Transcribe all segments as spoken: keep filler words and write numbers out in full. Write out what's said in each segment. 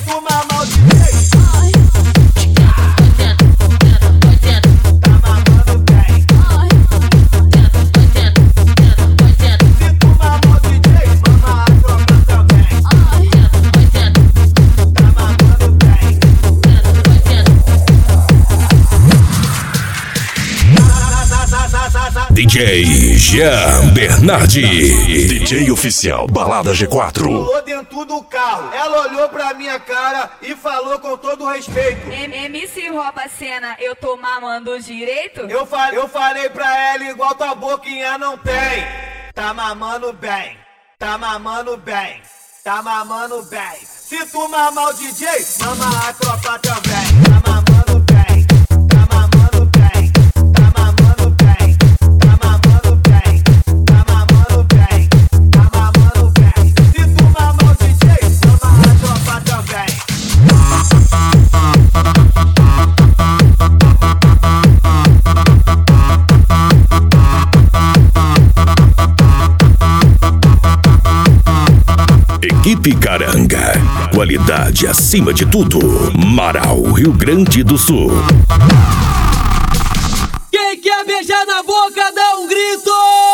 tu mamar o D J, tá mamando bem. Se tu mamar o D J, mama a tropa também. Tá mamando bem. D J Jean Bernardi, D J oficial Balada G quatro. Pulou dentro do carro, ela olhou pra minha cara e falou com todo respeito: M C rouba a cena, eu tô mamando direito? Eu, fa eu falei pra ela igual tua boquinha não tem. Tá mamando bem, tá mamando bem, tá mamando bem. Se tu mamar o D J, mama a tropa também. Tá mamando bem, tá mamando bem, tá mamando bem, tá mamando bem, tá mamando bem, tá mamando bem. Se tu mamar o D J, mama a tropa também. Equipe Caranga, qualidade acima de tudo. Marau, Rio Grande do Sul. Quem quer beijar na boca, dá um grito!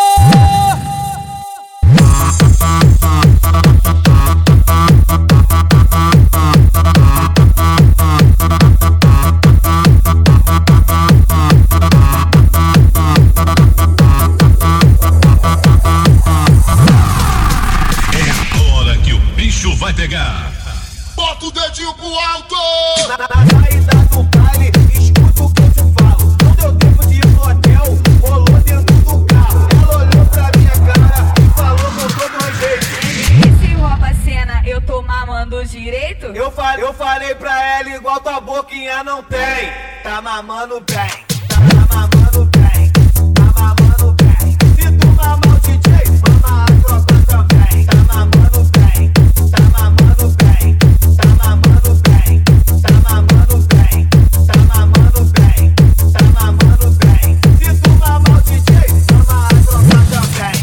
Vai pegar. Bota o dedinho pro alto. Na, na saída do baile, escuta o que eu te falo. Não deu tempo de ir no hotel, rolou dentro do carro. Ela olhou pra minha cara e falou com todo respeito: M C rouba a cena, eu tô mamando direito? Eu, fa eu falei pra ela igual tua boquinha não tem. Tá mamando bem, tá mamando bem, tá mamando bem. Se tu mamar o D J, mama a tropa também. Tá mamando bem, tá mamando bem, tá mamando bem, tá mamando bem, tá mamando bem, tá mamando bem. Se tu mamar o D J, mama a tropa também.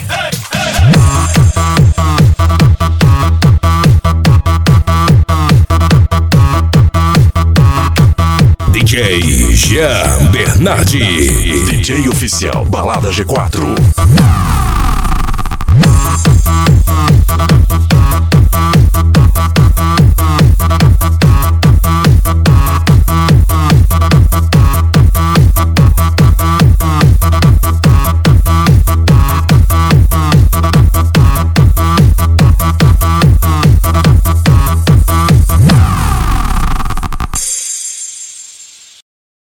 D J Jean Bernardi, D J oficial Balada G quatro.